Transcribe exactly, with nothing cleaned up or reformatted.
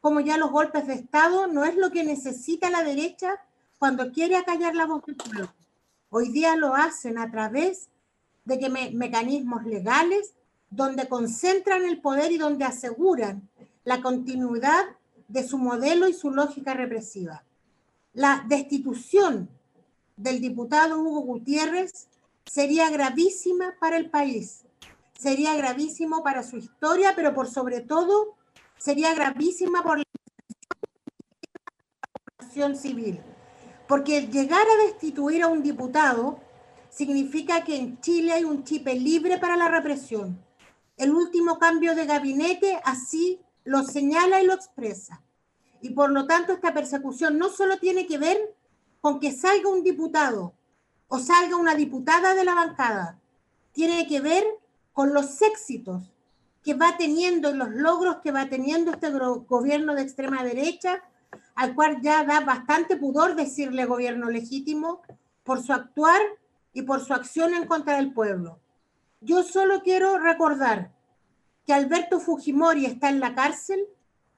como ya los golpes de Estado no es lo que necesita la derecha cuando quiere acallar la voz del pueblo. Hoy día lo hacen a través de que me, mecanismos legales donde concentran el poder y donde aseguran la continuidad de su modelo y su lógica represiva. La destitución del diputado Hugo Gutiérrez sería gravísima para el país, sería gravísimo para su historia, pero por sobre todo sería gravísima por la población civil, porque llegar a destituir a un diputado significa que en Chile hay un chip libre para la represión. El último cambio de gabinete así lo señala y lo expresa. Y por lo tanto esta persecución no solo tiene que ver con que salga un diputado o salga una diputada de la bancada, tiene que ver con los éxitos que va teniendo y los logros que va teniendo este gobierno de extrema derecha, al cual ya da bastante pudor decirle gobierno legítimo por su actuar y por su acción en contra del pueblo. Yo solo quiero recordar que Alberto Fujimori está en la cárcel